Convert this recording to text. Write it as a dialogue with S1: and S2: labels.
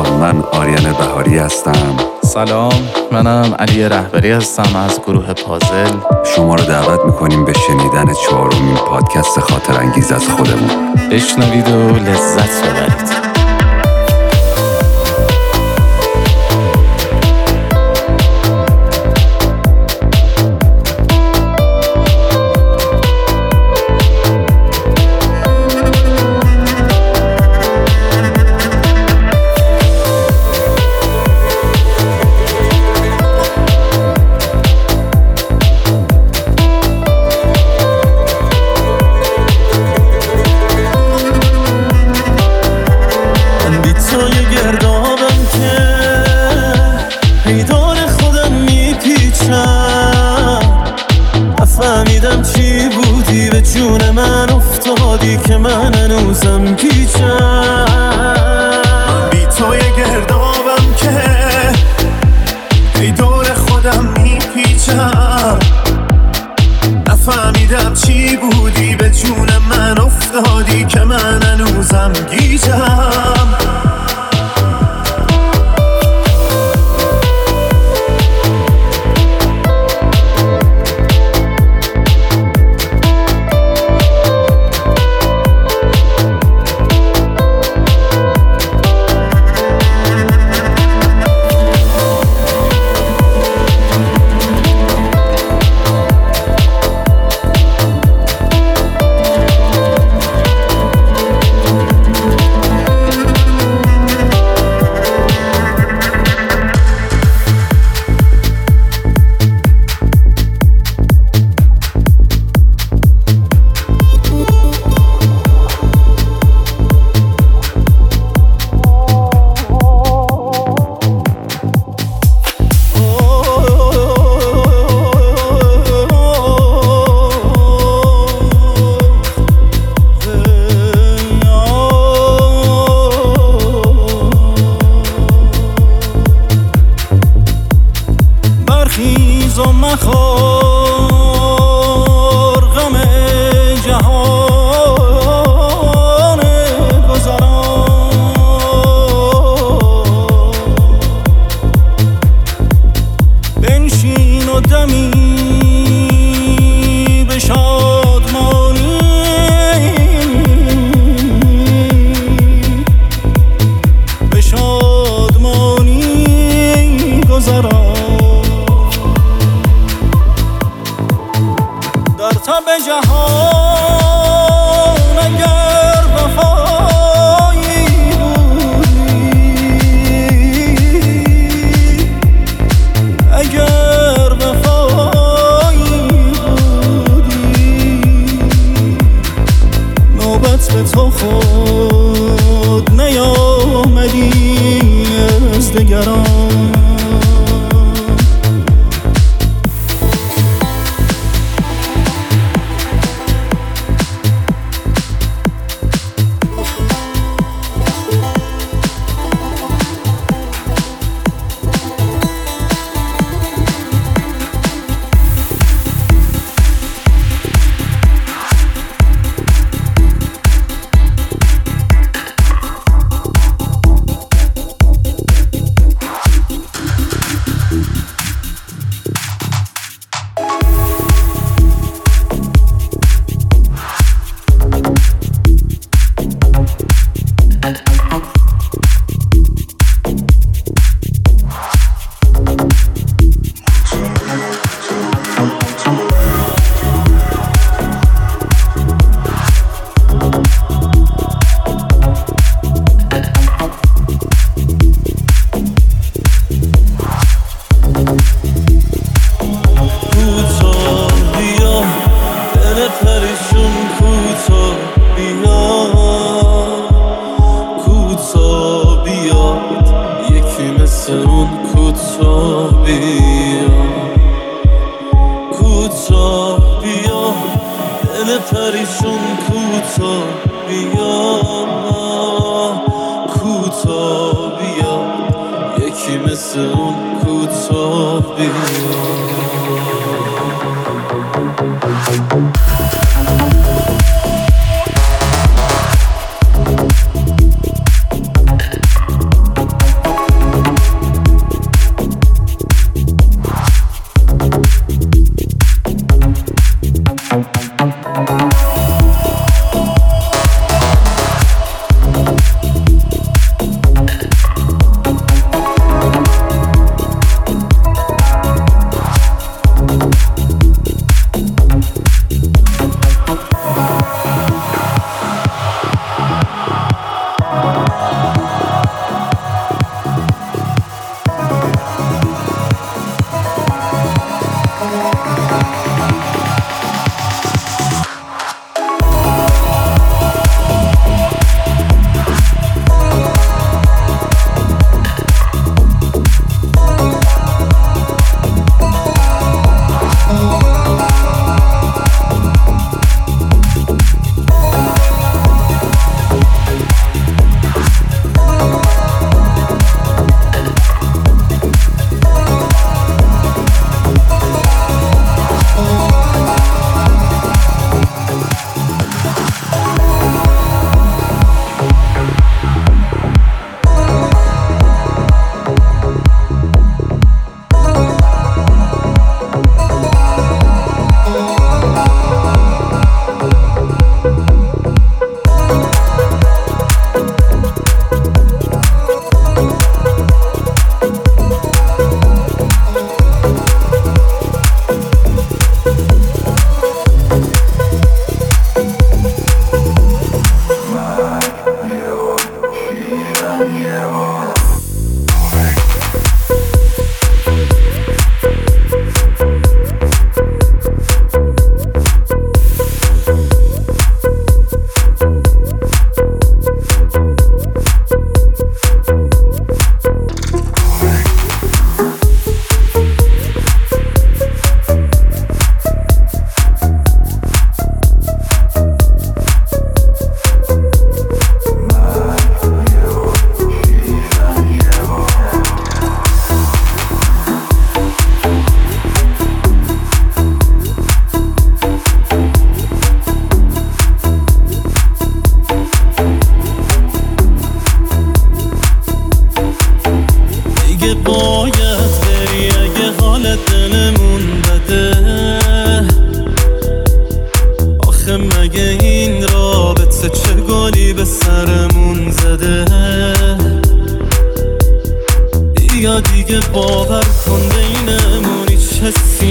S1: سلام، من آریان بهاری هستم.
S2: سلام، منم علی رهبری هستم از گروه پازل.
S1: شما رو دعوت میکنیم به شنیدن 4مین پادکست خاطر انگیز از خودمون.
S2: بشنوید و لذت ببرید.
S3: نفهمیدم چی بودی به جون من افتادی که من هنوزم پیچم. بی توی گردابم که ای دور خودم میپیچم. نفهمیدم چی بودی به جون من افتادی که من هنوزم گیجم. برخیز و مخور غم جهان گذران. بنشین و دمی به شادمانی گذران. در تب جهان اگر وفایی بودی، اگر وفایی بودی، نوبت به تو خود نیامدی از دگران. پریشون کوتا بیا، کوتا بیا، یکی مثل اون کوتا بیا. زده. بیا دیگه باور کن بینمون هیچ حسی